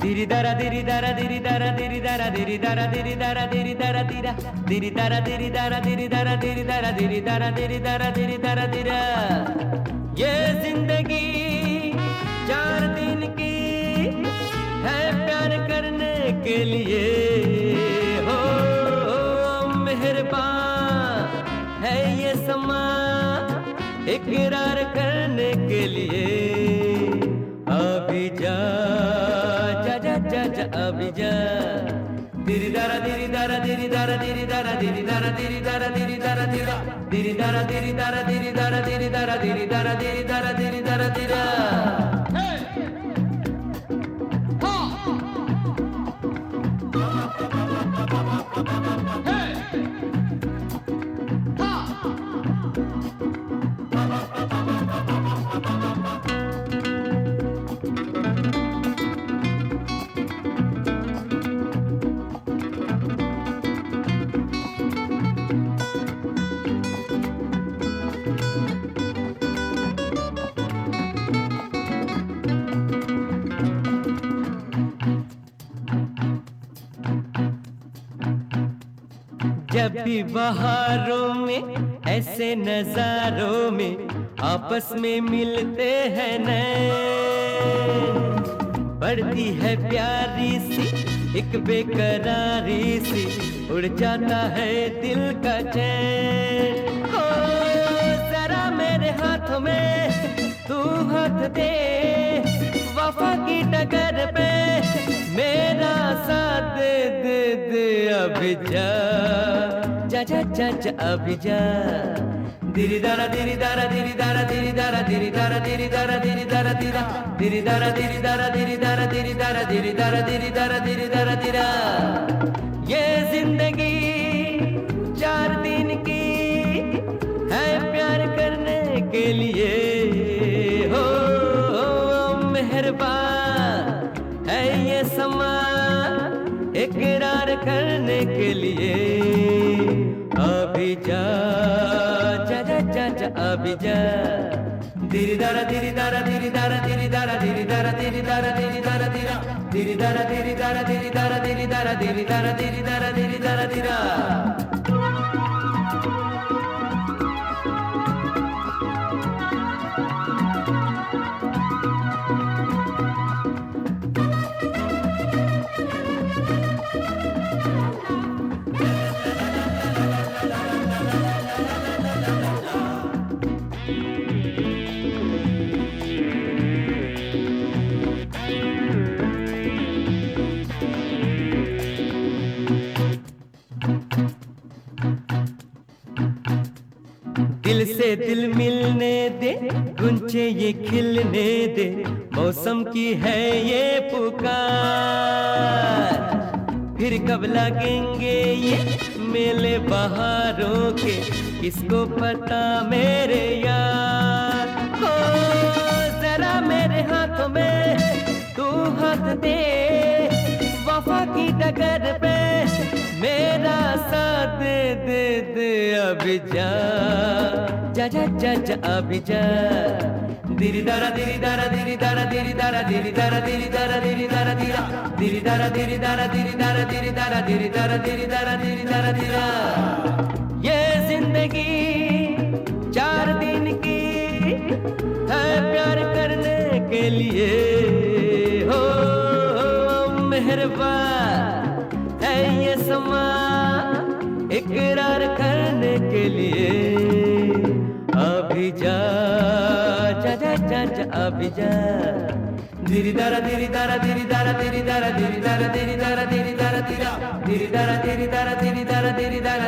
Diri dara diri dara diri dara diri dara diri dara diri dara diri dara dira diri dara diri dara diri dara diri dara diri dara diri dara diri dara dira ये जिंदगी 4 दिन की है प्यार करने के लिए हो मेहरबान है ये समा इकरार करने के लिए अभी जा जा जा जा जा अभी जा दिरी दारा दिरी दारा दिरी दारा दिरी दारा दिरी दारा दिरी दारा दिरी दारा दिरा दिरी दारा दिरी दारा दिरी दारा दिरी दारा दिरी दारा दिरी दारा दिरी दारा दिरा जब भी बहारों में ऐसे नजारों में आपस में मिलते हैं नैन बढ़ती है प्यारी सी एक बेकरारी सी उड़ जाता है दिल का चैन हो जरा मेरे हाथों में तू हाथ दे वफा की डगर पे मेरा साथ दे दे दे अभी जा जा जा जा जा अभी जा दिरी दारा दिरी दारा दिरी दारा दिरी दारा दिरी दारा दिरी दारा दिरी दारा दिरा दिरी दारा दिरी दारा दिरी दारा दिरी दारा दिरी दारा दिरी दारा दिरी दारा दिरा ये जिंदगी 4 दिन की है प्यार करने के लिए हो मेहरबान है ये समा इकरार करने के लिए अभी जा जा जा जा जा अभी जा दिरी दारा दिरी दारा दिरी दारा दिरी दारा दिरी दारा दिरी दारा दिरी दारा दिरा दिरी दारा दिरी दारा दिरी दारा दिरी दारा दिरी दारा दिरी दारा दिरी दारा दिरा दिल से दिल मिलने दे गुंजे ये खिलने दे मौसम की है ये पुकार फिर कब लगेंगे ये मेले बहारों के किसको पता मेरे यार हो जरा मेरे हाथों में तू हाथ दे वफा की डगर पे मेरा साथ दे दे दे अभी जा जा जा जा जा अभी जा दिरी दारा दिरी दारा दिरी दारा दिरी दारा दिरी दारा दिरी दारा दिरी दारा दिरा दिरी दारा दिरी दारा दिरी दारा दिरी दारा दिरी दारा दिरी दारा दिरी दारा दिरा ये जिंदगी 4 दिन की है प्यार करने के लिए हो मेहरबान है ये समा इकरार करने के लिए अभी जा जा जा जा जा अभी जा दिरी दारा दिरी दारा दिरी दारा दिरी दारा दिरी दारा दिरी दारा दिरी दारा दिरा दिरी दारा दिरी दारा दिरी दारा दिरी दारा